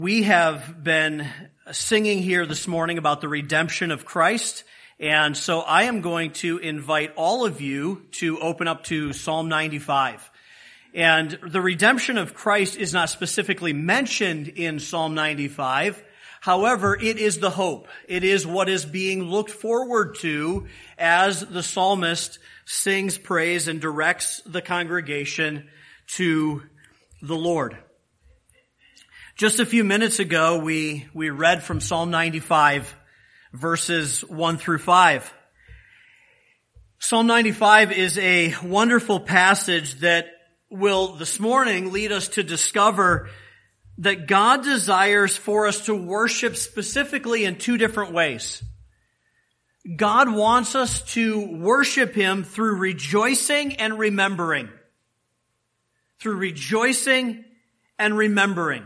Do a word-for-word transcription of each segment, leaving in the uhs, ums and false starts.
We have been singing here this morning about the redemption of Christ, and so I am going to invite all of you to open up to Psalm ninety-five. And the redemption of Christ is not specifically mentioned in Psalm ninety-five. However, it is the hope. It is what is being looked forward to as the psalmist sings praise and directs the congregation to the Lord. Just a few minutes ago, we, we read from Psalm ninety-five, verses one through five. Psalm ninety-five is a wonderful passage that will this morning lead us to discover that God desires for us to worship specifically in two different ways. God wants us to worship Him through rejoicing and remembering. Through rejoicing and remembering.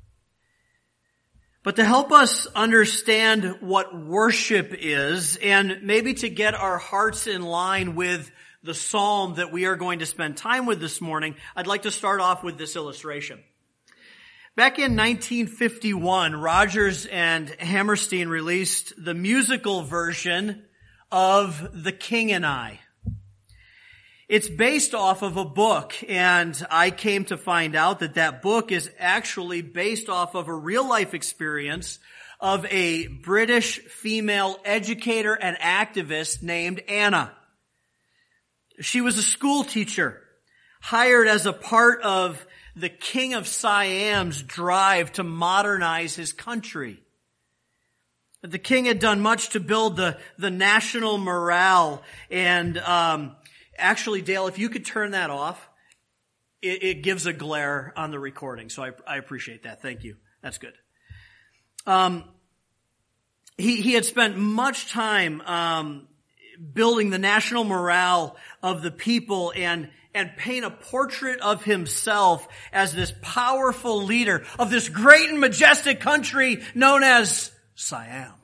But to help us understand what worship is, and maybe to get our hearts in line with the psalm that we are going to spend time with this morning, I'd like to start off with this illustration. Back in nineteen fifty-one, Rodgers and Hammerstein released the musical version of The King and I. It's based off of a book, and I came to find out that that book is actually based off of a real-life experience of a British female educator and activist named Anna. She was a school teacher, hired as a part of the King of Siam's drive to modernize his country. The king had done much to build the, the national morale, and um actually, Dale, if you could turn that off, it, it gives a glare on the recording. So I, I appreciate that. Thank you. That's good. Um, he, he had spent much time, um, building the national morale of the people and, and paint a portrait of himself as this powerful leader of this great and majestic country known as Siam.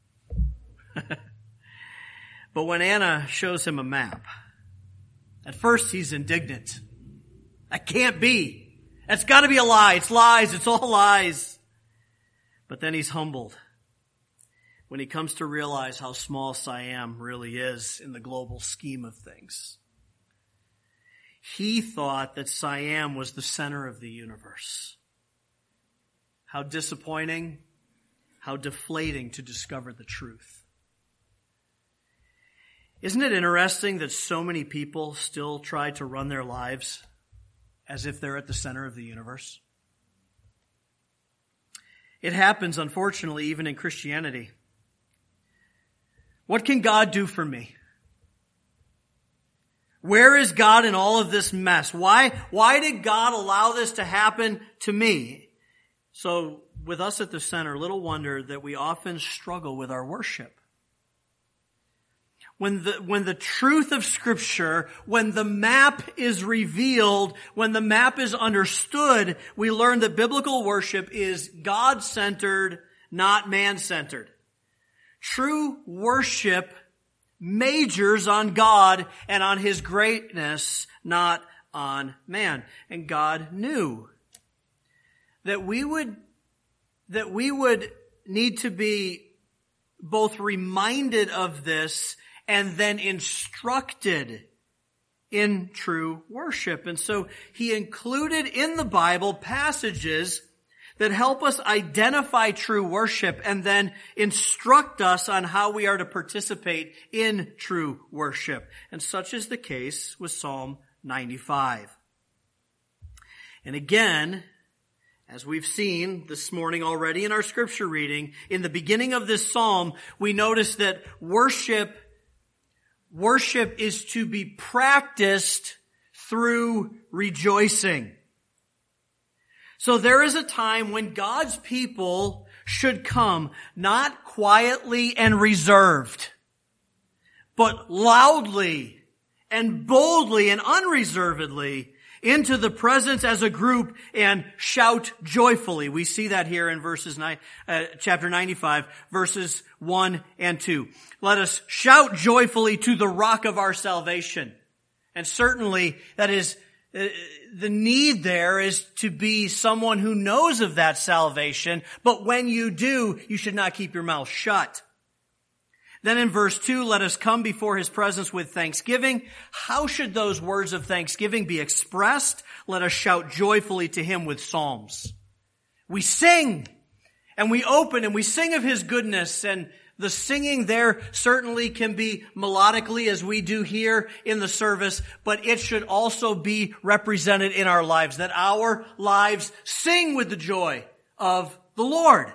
But when Anna shows him a map, at first, he's indignant. That can't be. That's got to be a lie. It's lies. It's all lies. But then he's humbled when he comes to realize how small Siam really is in the global scheme of things. He thought that Siam was the center of the universe. How disappointing, how deflating to discover the truth. Isn't it interesting that so many people still try to run their lives as if they're at the center of the universe? It happens, unfortunately, even in Christianity. What can God do for me? Where is God in all of this mess? Why, why did God allow this to happen to me? So, with us at the center, little wonder that we often struggle with our worship. When the, when the truth of Scripture, when the map is revealed, when the map is understood, we learn that biblical worship is God-centered, not man-centered. True worship majors on God and on His greatness, not on man. And God knew that we would, that we would need to be both reminded of this and then instructed in true worship. And so He included in the Bible passages that help us identify true worship and then instruct us on how we are to participate in true worship. And such is the case with Psalm ninety-five. And again, as we've seen this morning already in our scripture reading, in the beginning of this psalm, we notice that worship Worship is to be practiced through rejoicing. So there is a time when God's people should come not quietly and reserved, but loudly and boldly and unreservedly into the presence as a group and shout joyfully. We see that here in verses nine, uh, chapter ninety-five, verses one and two. Let us shout joyfully to the rock of our salvation. And certainly that is The need there is to be someone who knows of that salvation, but when you do, you should not keep your mouth shut. Then in verse two, let us come before his presence with thanksgiving. How should those words of thanksgiving be expressed? Let us shout joyfully to him with psalms. We sing, and we open, and we sing of his goodness, and the singing there certainly can be melodically as we do here in the service, but it should also be represented in our lives, that our lives sing with the joy of the Lord.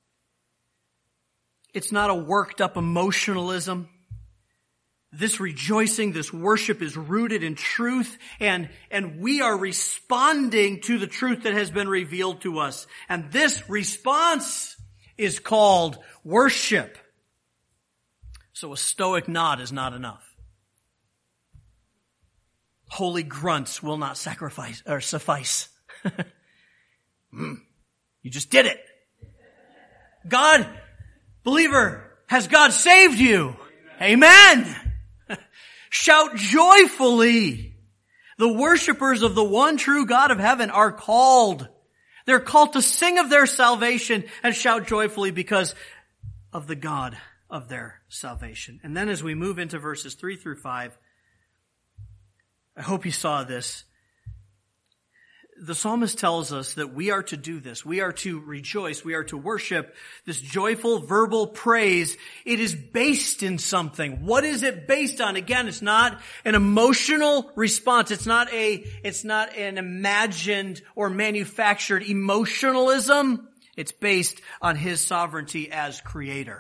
It's not a worked up emotionalism. This rejoicing, this worship is rooted in truth, and, and we are responding to the truth that has been revealed to us. And this response is called worship. So a stoic nod is not enough. Holy grunts will not sacrifice or suffice. mm, you just did it. God, believer, has God saved you? Amen. Amen. Shout joyfully. The worshipers of the one true God of heaven are called. They're called to sing of their salvation and shout joyfully because of the God of their salvation. And then as we move into verses three through five, I hope you saw this. The psalmist tells us that we are to do this. We are to rejoice. We are to worship this joyful verbal praise. It is based in something. What is it based on? Again, it's not an emotional response. It's not a, it's not an imagined or manufactured emotionalism. It's based on his sovereignty as creator.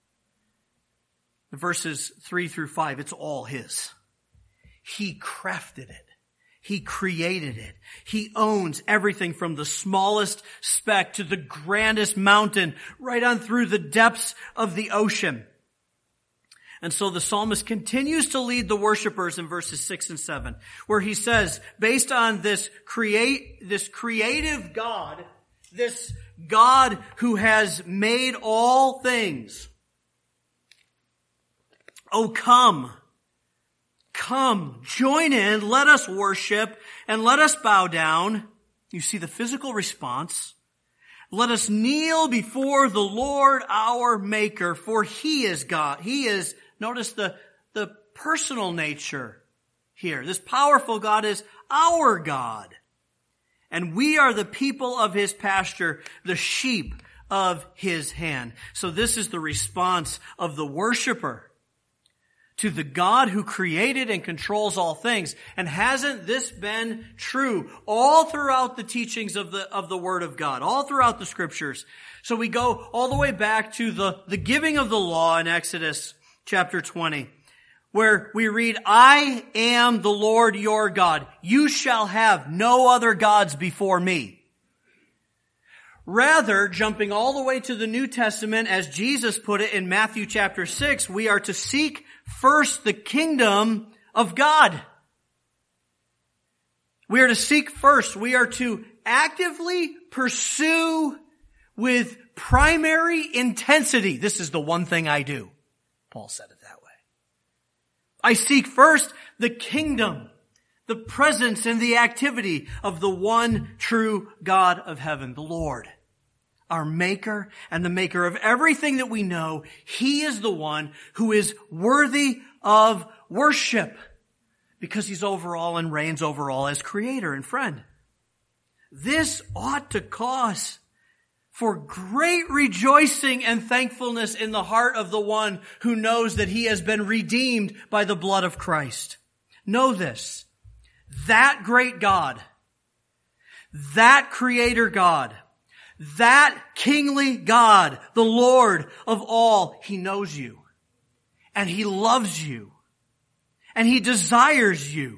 Verses three through five, it's all his. He crafted it. He created it. He owns everything from the smallest speck to the grandest mountain, right on through the depths of the ocean. And so the psalmist continues to lead the worshipers in verses six and seven, where he says, based on this create, this creative God, this God who has made all things, oh, come, come, join in, let us worship, and let us bow down. You see the physical response. Let us kneel before the Lord our Maker, for he is God. He is, notice the, the personal nature here. This powerful God is our God. And we are the people of his pasture, the sheep of his hand. So this is the response of the worshiper to the God who created and controls all things. And hasn't this been true all throughout the teachings of the, of the Word of God, all throughout the Scriptures? So we go all the way back to the, the giving of the law in Exodus chapter twenty, where we read, I am the Lord your God. You shall have no other gods before me. Rather, jumping all the way to the New Testament, as Jesus put it in Matthew chapter six, we are to seek first the kingdom of God. We are to seek first. We are to actively pursue with primary intensity. This is the one thing I do. Paul said it that way. I seek first the kingdom, the presence and the activity of the one true God of heaven, the Lord, our Maker and the Maker of everything that we know. He is the one who is worthy of worship because he's over all and reigns over all as creator and friend. This ought to cause for great rejoicing and thankfulness in the heart of the one who knows that he has been redeemed by the blood of Christ. Know this. That great God, that creator God, that kingly God, the Lord of all, he knows you, and he loves you, and he desires you.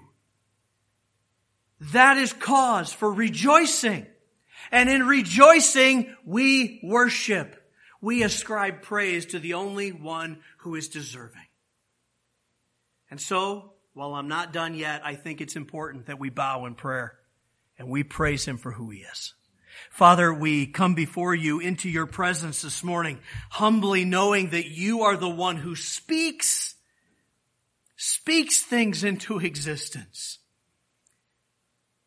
That is cause for rejoicing. And in rejoicing, we worship. We ascribe praise to the only one who is deserving. And so, while I'm not done yet, I think it's important that we bow in prayer and we praise him for who he is. Father, we come before you into your presence this morning, humbly knowing that you are the one who speaks, speaks things into existence.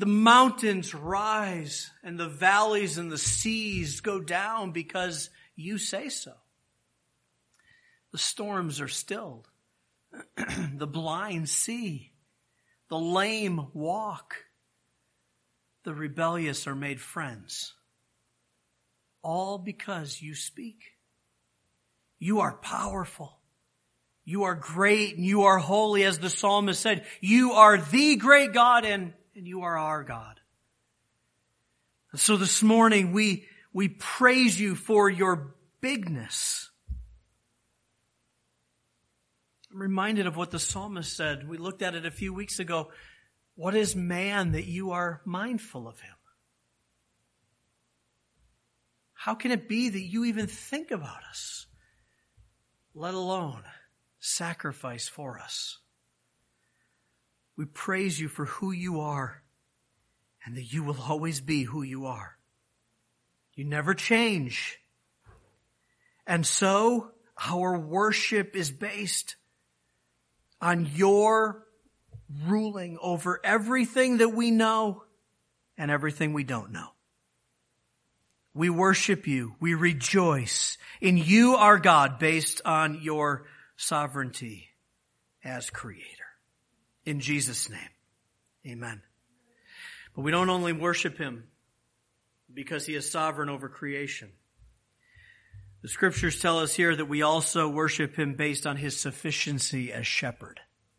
The mountains rise and the valleys and the seas go down because you say so. The storms are stilled. The blind see. The lame walk. The rebellious are made friends. All because you speak. You are powerful. You are great and you are holy, as the psalmist said. You are the great God and, and you are our God. And so this morning we, we praise you for your bigness. I'm reminded of what the psalmist said. We looked at it a few weeks ago. What is man that you are mindful of him? How can it be that you even think about us, let alone sacrifice for us? We praise you for who you are and that you will always be who you are. You never change. And so our worship is based on your ruling over everything that we know and everything we don't know. We worship you. We rejoice in you, our God, based on your sovereignty as creator. In Jesus' name, amen. But we don't only worship him because he is sovereign over creation. The scriptures tell us here that we also worship him based on his sufficiency as shepherd.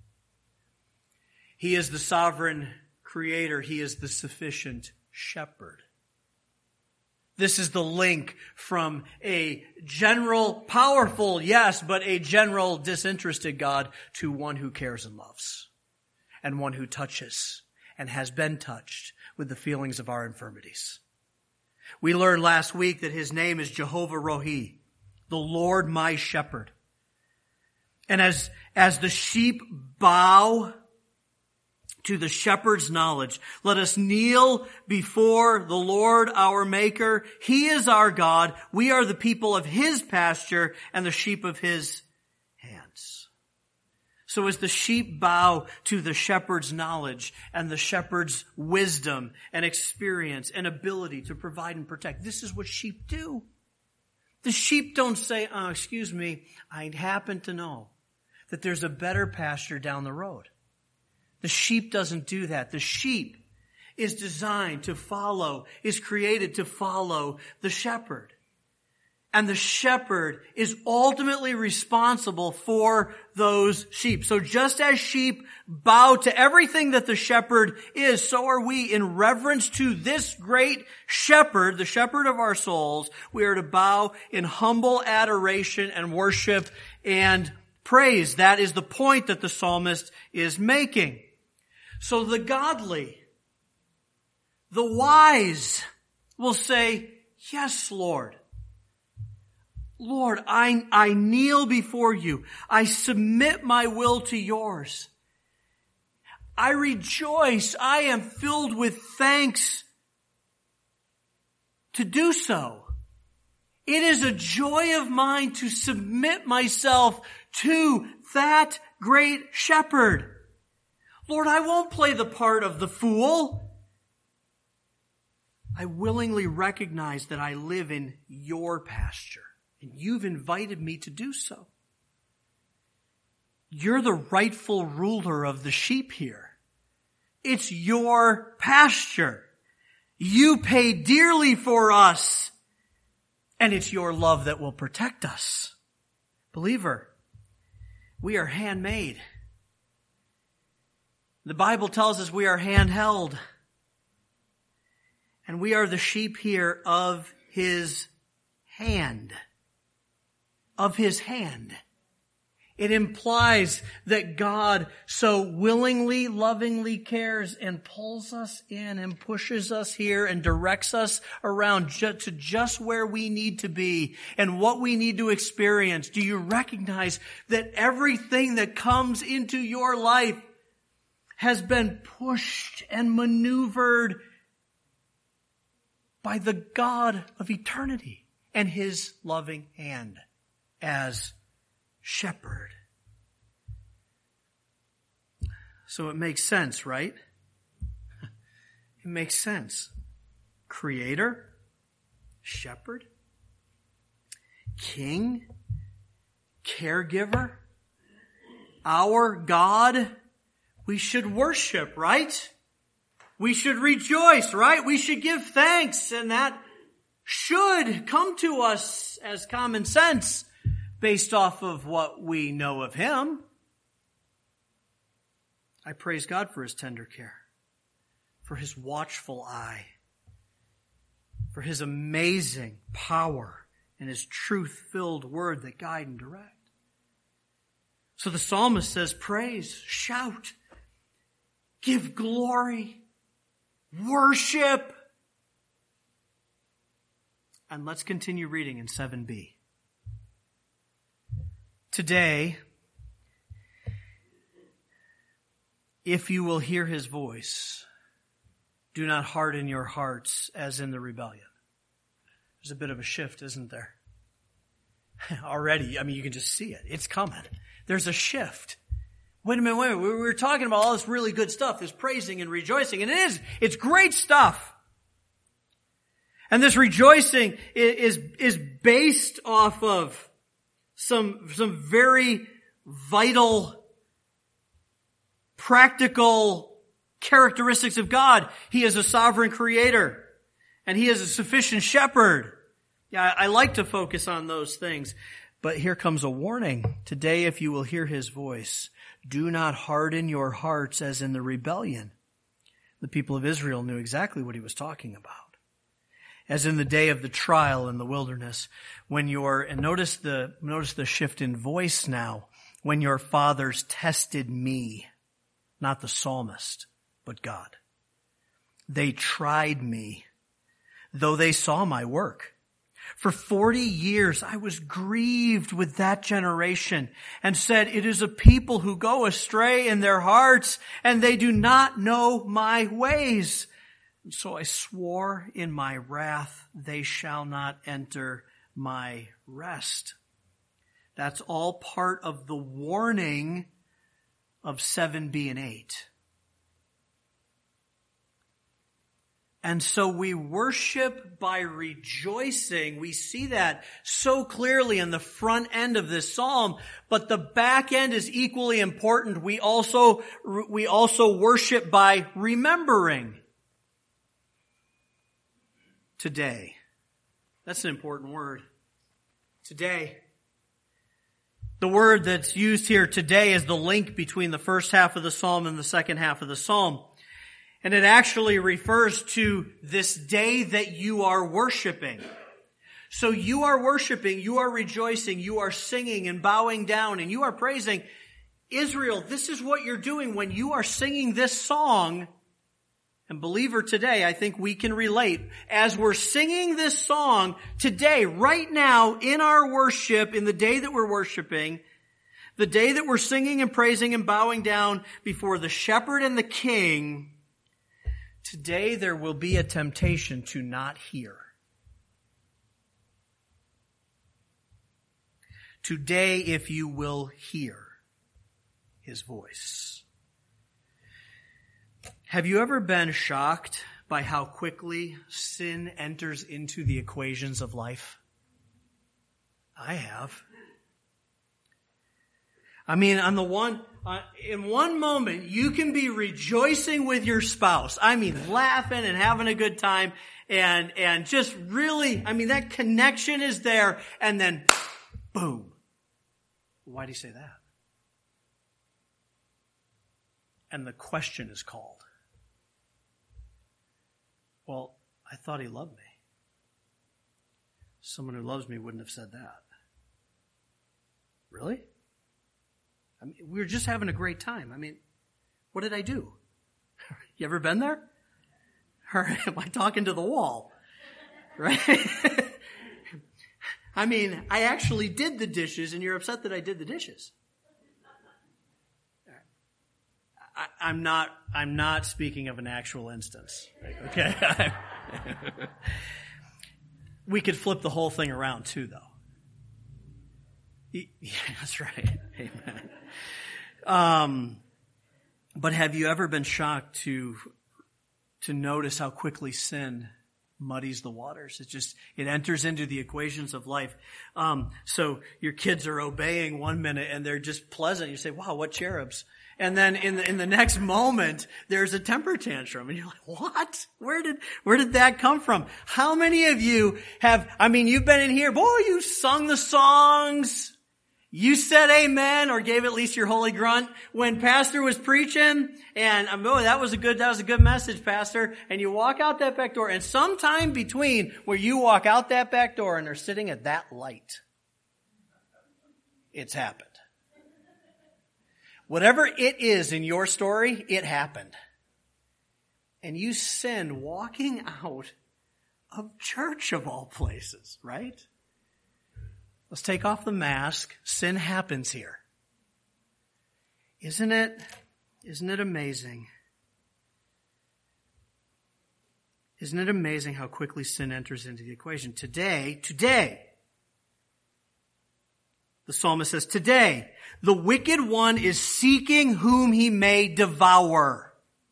He is the sovereign creator. He is the sufficient shepherd. This is the link from a general, powerful, yes, but a general disinterested God to one who cares and loves, and one who touches and has been touched with the feelings of our infirmities. We learned last week that his name is Jehovah Rohi, the Lord my shepherd. And as, as the sheep bow to the shepherd's knowledge, let us kneel before the Lord our Maker. He is our God. We are the people of his pasture and the sheep of his hands. So as the sheep bow to the shepherd's knowledge and the shepherd's wisdom and experience and ability to provide and protect, this is what sheep do. The sheep don't say, oh, excuse me, I happen to know that there's a better pasture down the road. The sheep doesn't do that. The sheep is designed to follow, is created to follow the shepherd. And the shepherd is ultimately responsible for those sheep. So just as sheep bow to everything that the shepherd is, so are we in reverence to this great shepherd, the shepherd of our souls. We are to bow in humble adoration and worship and praise. That is the point that the psalmist is making. So the godly, the wise will say, yes, Lord. Lord, I, I kneel before you. I submit my will to yours. I rejoice. I am filled with thanks to do so. It is a joy of mine to submit myself to that great shepherd. Lord, I won't play the part of the fool. I willingly recognize that I live in your pasture. And you've invited me to do so. You're the rightful ruler of the sheep here. It's your pasture. You pay dearly for us. And it's your love that will protect us. Believer, we are handmade. The Bible tells us we are handheld. And we are the sheep here of his hand. Of his hand. It implies that God so willingly, lovingly cares and pulls us in and pushes us here and directs us around ju- to just where we need to be and what we need to experience. Do you recognize that everything that comes into your life has been pushed and maneuvered by the God of eternity and his loving hand as shepherd? So it makes sense, right? It makes sense. Creator, shepherd, king, caregiver, our God, we should worship, right? We should rejoice, right? We should give thanks, and that should come to us as common sense based off of what we know of Him. I praise God for His tender care, for His watchful eye, for His amazing power and His truth-filled word that guide and direct. So the psalmist says, praise, shout, give glory, worship. And let's continue reading in seven b. Today, if you will hear His voice, do not harden your hearts as in the rebellion. There's a bit of a shift, isn't there? Already, I mean, you can just see it. It's coming. There's a shift. Wait a minute, wait a minute. We were talking about all this really good stuff, this praising and rejoicing, and it is. It's great stuff. And this rejoicing is, is based off of some, some very vital, practical characteristics of God. He is a sovereign creator, and He is a sufficient shepherd. Yeah, I like to focus on those things. But here comes a warning. Today, if you will hear His voice, do not harden your hearts as in the rebellion. The people of Israel knew exactly what He was talking about. As in the day of the trial in the wilderness, when your, and notice the, notice the shift in voice now, when your fathers tested me, not the psalmist, but God. They tried me, though they saw my work. For forty years I was grieved with that generation and said, it is a people who go astray in their hearts, and they do not know my ways. And so I swore in my wrath, they shall not enter my rest. That's all part of the warning of seven b and eight. And so we worship by rejoicing. We see that so clearly in the front end of this psalm, but the back end is equally important. We also, we also worship by remembering. Today. That's an important word. Today. The word that's used here, today, is the link between the first half of the psalm and the second half of the psalm. And it actually refers to this day that you are worshiping. So you are worshiping, you are rejoicing, you are singing and bowing down, and you are praising. Israel, this is what you're doing when you are singing this song. And believer, today, I think we can relate. As we're singing this song today, right now, in our worship, in the day that we're worshiping, the day that we're singing and praising and bowing down before the shepherd and the king, today there will be a temptation to not hear. Today, if you will hear His voice. Have you ever been shocked by how quickly sin enters into the equations of life? I have. I mean, on the one, uh, in one moment, you can be rejoicing with your spouse. I mean, laughing and having a good time, and, and just really, I mean, that connection is there, and then, boom. Why do you say that? And the question is called. Well, I thought he loved me. Someone who loves me wouldn't have said that. Really? I mean, we were just having a great time. I mean, what did I do? You ever been there? Or am I talking to the wall? Right? I mean, I actually did the dishes, and you're upset that I did the dishes. I, I'm not, I'm not speaking of an actual instance. Okay? We could flip the whole thing around too, though. Yeah, that's right. Amen. Um, but have you ever been shocked to, to notice how quickly sin muddies the waters. It just, it enters into the equations of life. Um, so your kids are obeying one minute and they're just pleasant. You say, wow, what cherubs. And then in the, in the next moment, there's a temper tantrum. And you're like, what? Where did, where did that come from? How many of you have, I mean, you've been in here, boy, you sung the songs. You said amen or gave at least your holy grunt when pastor was preaching, and oh, that was a good, that was a good message, pastor. And you walk out that back door, and sometime between where you walk out that back door and they're sitting at that light, it's happened. Whatever it is in your story, it happened. And you sinned walking out of church of all places, right? Let's take off the mask. Sin happens here. Isn't it, isn't it amazing? Isn't it amazing how quickly sin enters into the equation? Today, today, the psalmist says, today, the wicked one is seeking whom he may devour.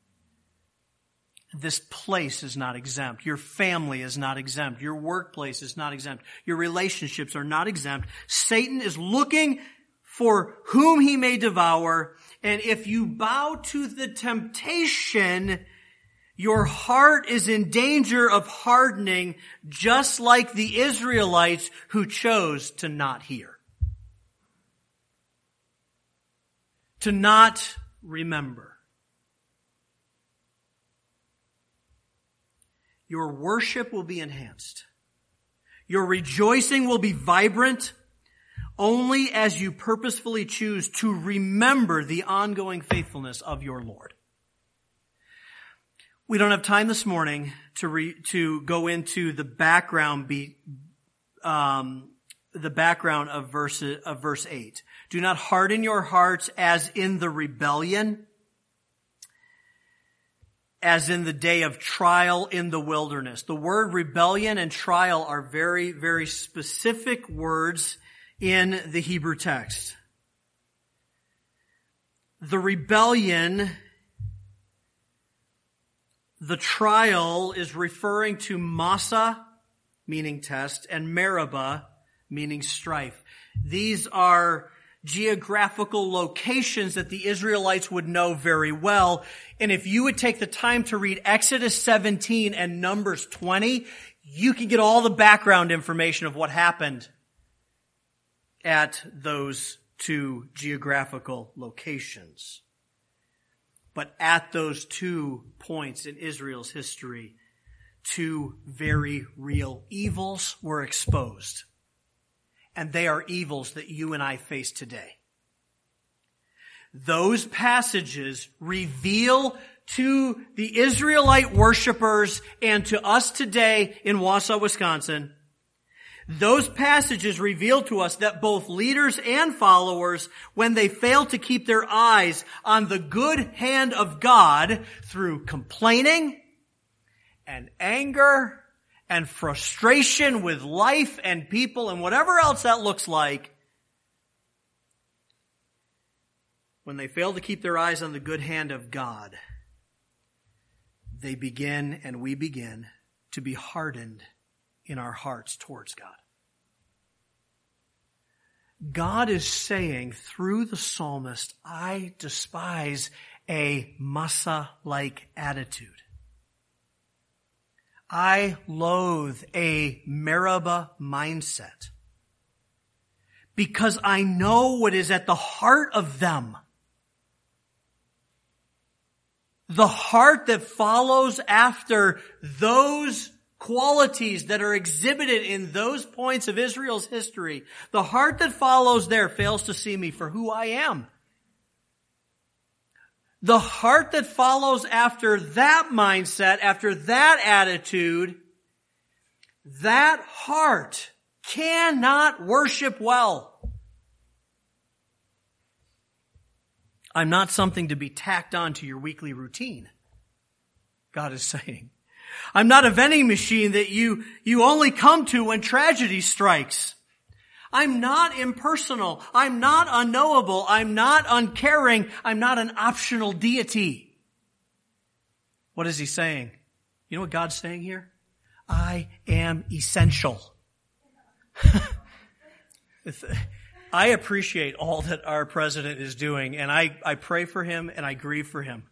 This place is not exempt. Your family is not exempt. Your workplace is not exempt. Your relationships are not exempt. Satan is looking for whom he may devour. And if you bow to the temptation, your heart is in danger of hardening, just like the Israelites who chose to not hear. To not remember. Your worship will be enhanced. Your rejoicing will be vibrant only as you purposefully choose to remember the ongoing faithfulness of your Lord. We don't have time this morning to re, to go into the background be, um, the background of verse of verse eight. Do not harden your hearts as in the rebellion, as in the day of trial in the wilderness. The word rebellion and trial are very, very specific words in the Hebrew text. The rebellion, the trial is referring to Massa, meaning test, and Meribah, meaning strife. These are geographical locations that the Israelites would know very well. And if you would take the time to read Exodus seventeen and Numbers twenty, you can get all the background information of what happened at those two geographical locations. But at those two points in Israel's history, two very real evils were exposed. And they are evils that you and I face today. Those passages reveal to the Israelite worshipers and to us today in Wausau, Wisconsin, those passages reveal to us that both leaders and followers, when they fail to keep their eyes on the good hand of God through complaining and anger and frustration with life and people and whatever else that looks like, when they fail to keep their eyes on the good hand of God, they begin and we begin to be hardened in our hearts towards God. God is saying through the psalmist, I despise a Massa-like attitude. I loathe a Meribah mindset because I know what is at the heart of them. The heart that follows after those qualities that are exhibited in those points of Israel's history, the heart that follows there fails to see me for who I am. The heart that follows after that mindset, after that attitude, that heart cannot worship well. I'm not something to be tacked on to your weekly routine, God is saying. I'm not a vending machine that you, you only come to when tragedy strikes. I'm not impersonal. I'm not unknowable. I'm not uncaring. I'm not an optional deity. What is he saying? You know what God's saying here? I am essential. I appreciate all that our president is doing, and I, I pray for him and I grieve for him.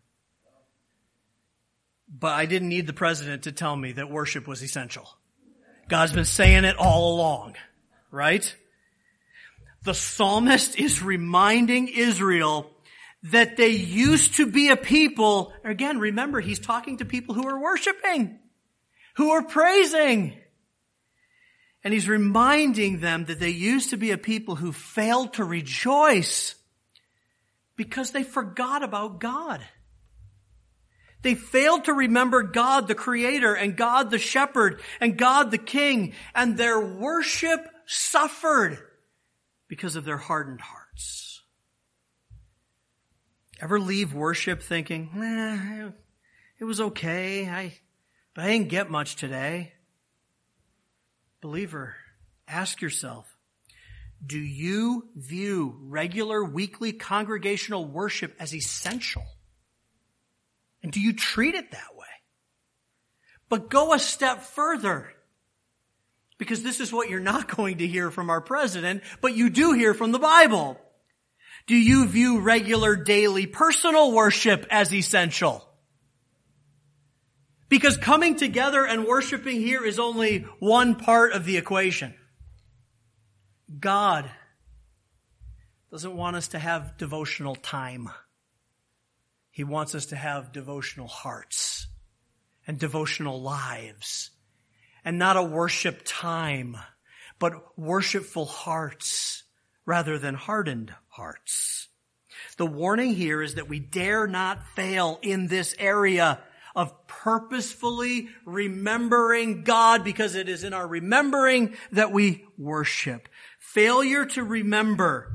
But I didn't need the president to tell me that worship was essential. God's been saying it all along, right? The psalmist is reminding Israel that they used to be a people. Again, remember, he's talking to people who are worshiping, who are praising. And he's reminding them that they used to be a people who failed to rejoice because they forgot about God. They failed to remember God the Creator and God the Shepherd and God the King, and their worship suffered because of their hardened hearts. Ever leave worship thinking, nah, it was okay, I, but I didn't get much today? Believer, ask yourself, do you view regular weekly congregational worship as essential? And do you treat it that way? But go a step further, because this is what you're not going to hear from our president, but you do hear from the Bible. Do you view regular daily personal worship as essential? Because coming together and worshiping here is only one part of the equation. God doesn't want us to have devotional time. He wants us to have devotional hearts and devotional lives, and not a worship time, but worshipful hearts rather than hardened hearts. The warning here is that we dare not fail in this area of purposefully remembering God, because it is in our remembering that we worship. Failure to remember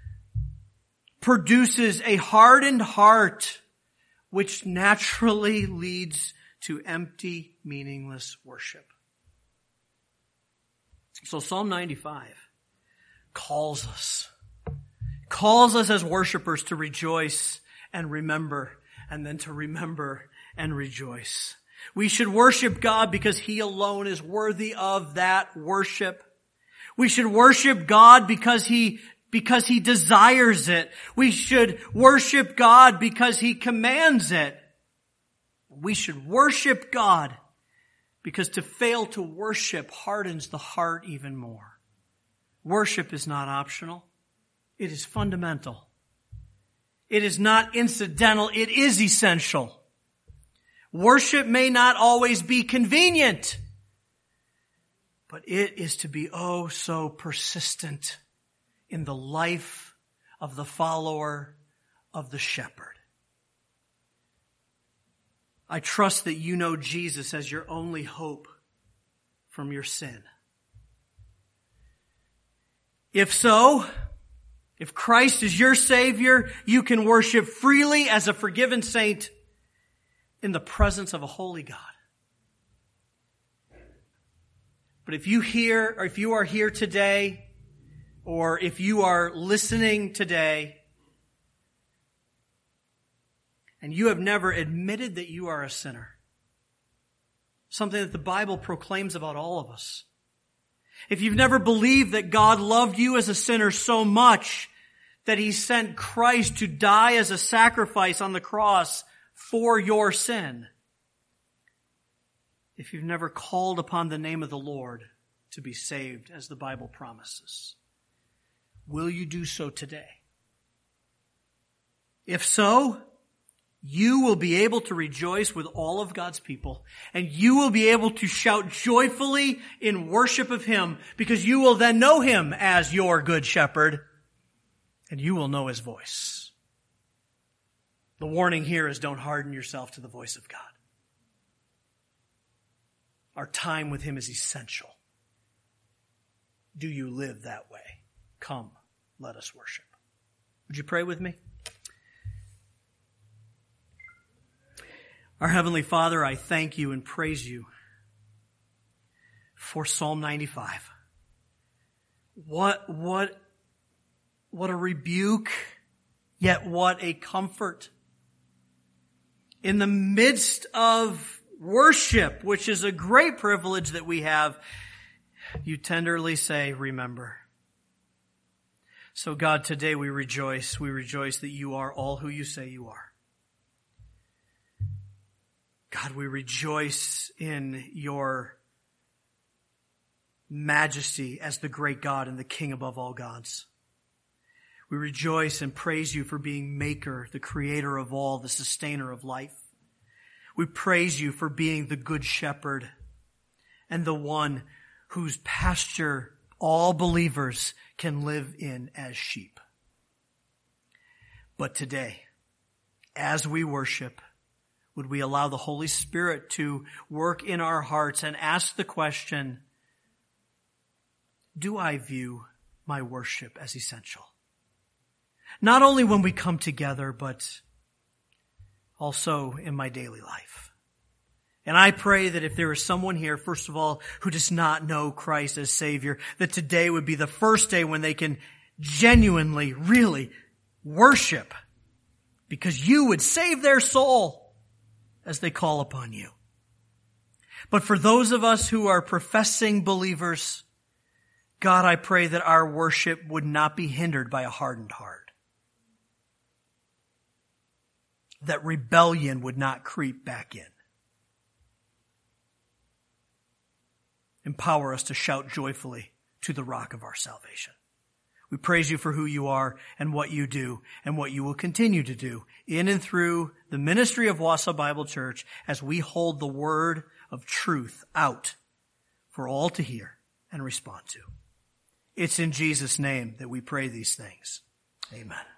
produces a hardened heart, which naturally leads to empty, meaningless worship. So Psalm ninety-five calls us, calls us as worshipers to rejoice and remember, and then to remember and rejoice. We should worship God because He alone is worthy of that worship. We should worship God because He because He desires it. We should worship God because He commands it. We should worship God because to fail to worship hardens the heart even more. Worship is not optional. It is fundamental. It is not incidental. It is essential. Worship may not always be convenient, but it is to be oh so persistent in the life of the follower of the shepherd. I trust that you know Jesus as your only hope from your sin. If so, if Christ is your Savior, you can worship freely as a forgiven saint in the presence of a holy God. But if you hear, or if you are here today, or if you are listening today, and you have never admitted that you are a sinner, something that the Bible proclaims about all of us. If you've never believed that God loved you as a sinner so much that He sent Christ to die as a sacrifice on the cross for your sin. If you've never called upon the name of the Lord to be saved, as the Bible promises, will you do so today? If so, you will be able to rejoice with all of God's people, and you will be able to shout joyfully in worship of Him, because you will then know Him as your good shepherd, and you will know His voice. The warning here is don't harden yourself to the voice of God. Our time with Him is essential. Do you live that way? Come, let us worship. Would you pray with me? Our Heavenly Father, I thank You and praise You for Psalm ninety-five. What, what, what a rebuke, yet what a comfort. In the midst of worship, which is a great privilege that we have, you tenderly say, remember. So God, today we rejoice. We rejoice that you are all who you say you are. God, we rejoice in your majesty as the great God and the King above all gods. We rejoice and praise you for being maker, the creator of all, the sustainer of life. We praise you for being the good shepherd and the one whose pasture all believers can live in as sheep. But today, as we worship, would we allow the Holy Spirit to work in our hearts and ask the question, do I view my worship as essential? Not only when we come together, but also in my daily life. And I pray that if there is someone here, first of all, who does not know Christ as Savior, that today would be the first day when they can genuinely, really worship, because you would save their soul as they call upon you. But for those of us who are professing believers, God, I pray that our worship would not be hindered by a hardened heart. That rebellion would not creep back in. Empower us to shout joyfully to the rock of our salvation. We praise you for who you are and what you do and what you will continue to do in and through the ministry of Wausau Bible Church as we hold the word of truth out for all to hear and respond to. It's in Jesus' name that we pray these things. Amen.